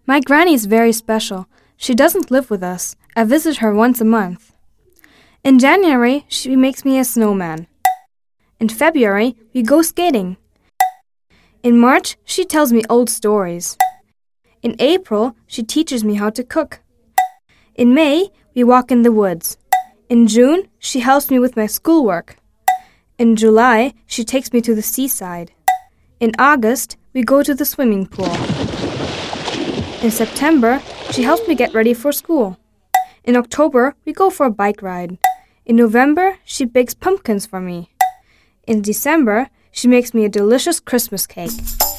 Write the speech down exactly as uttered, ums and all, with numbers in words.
My granny is very special. She doesn't live with us. I visit her once a month. In January, she makes me a snowman. In February, we go skating. In March, she tells me old stories. In April, she teaches me how to cook. In May, we walk in the woods. In June, she helps me with my schoolwork. In July, she takes me to the seaside. In August, we go to the swimming pool. In September, she helps me get ready for school. In October, we go for a bike ride. In November, she bakes pumpkins for me. In December, she makes me a delicious Christmas cake.